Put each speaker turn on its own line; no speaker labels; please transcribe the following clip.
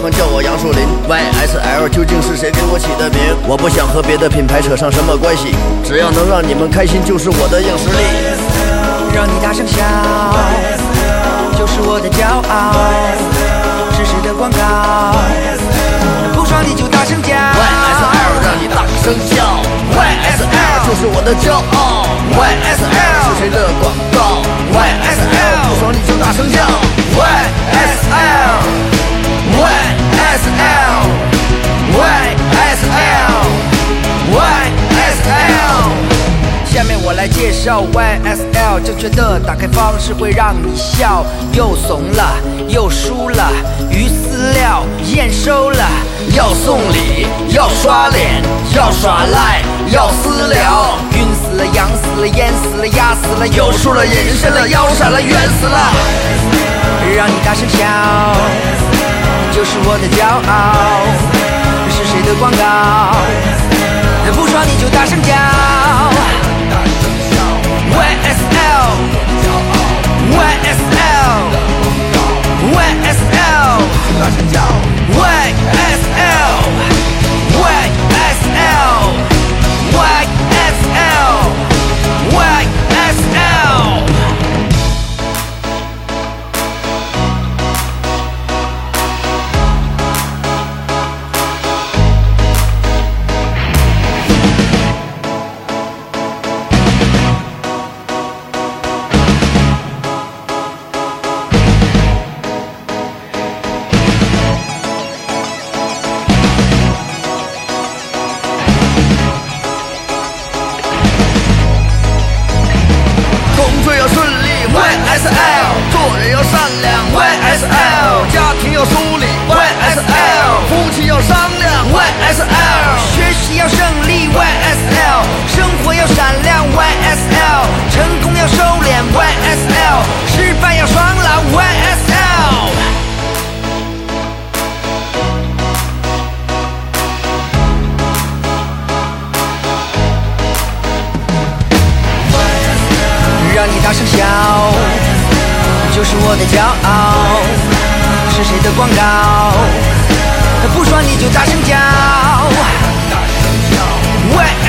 欢叫我杨树林。YSL 究竟是谁给我起的名？我不想和别的品牌扯上什么关系，只要能让你们开心就是我的硬实力。
让你大声笑，就是我的骄傲。是谁的广告？不爽你就大声叫。
YSL 让你大声叫。YSL 就是我的骄傲。YSL 是谁的广告 ？YSL 不爽你就大声叫。YSL YSL YSL YSL。
下面我来介绍 YSL， 正确的打开方式会让你笑。又怂了，又输了，鱼饲料验收了，
要送礼，要刷脸，要耍赖，要私聊，
晕死了，养死了，淹死了，压死了，
有数了，隐身了，腰闪了，冤死了。
让你大声笑，就是我的骄傲。是谁的广告？不爽你就大声叫。YSL YSL YSL
大声叫
YSL YSL YSL YSL。
YSL 做人要善良 YSL 家庭要梳理 YSL 夫妻要商量 YSL
学习要胜利 YSL 生活要闪亮 YSL 成功要收敛 YSL 失败要爽朗 YSL。 让你大声笑，就是我的骄傲。是谁的广告？不爽你就大声叫。